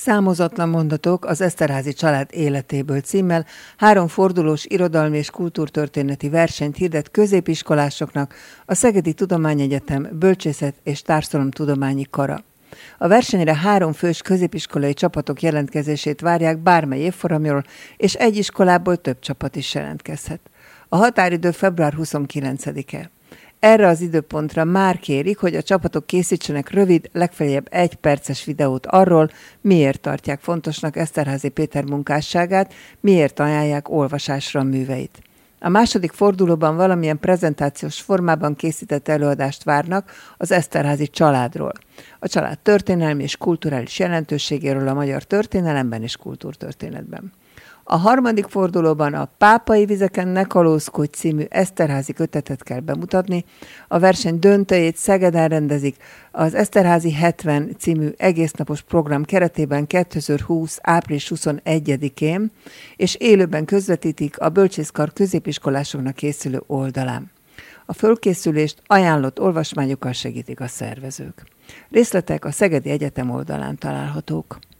Számozatlan mondatok az Eszterházy család életéből címmel 3 fordulós irodalmi és kultúrtörténeti versenyt hirdet középiskolásoknak a Szegedi Tudományegyetem Bölcsészet- és Társadalomtudományi Kara. A versenyre 3 fős középiskolai csapatok jelentkezését várják bármely évfolyamról, és egy iskolából több csapat is jelentkezhet. A határidő február 29-e. Erre az időpontra már kérik, hogy a csapatok készítsenek rövid, legfeljebb 1 perces videót arról, miért tartják fontosnak Eszterházy Péter munkásságát, miért ajánlják olvasásra a műveit. A második fordulóban valamilyen prezentációs formában készített előadást várnak az Eszterházy családról. A család történelmi és kulturális jelentőségéről a magyar történelemben és kultúrtörténetben. A harmadik fordulóban a Pápai vizeken ne kalózkodj című Eszterházy kötetet kell bemutatni. A verseny döntőjét Szegeden rendezik az Eszterházy 70 című egésznapos program keretében 2020. április 21-én, és élőben közvetítik a Bölcsészkar középiskolásoknak készülő oldalán. A fölkészülést ajánlott olvasmányokkal segítik a szervezők. Részletek a Szegedi Egyetem oldalán találhatók.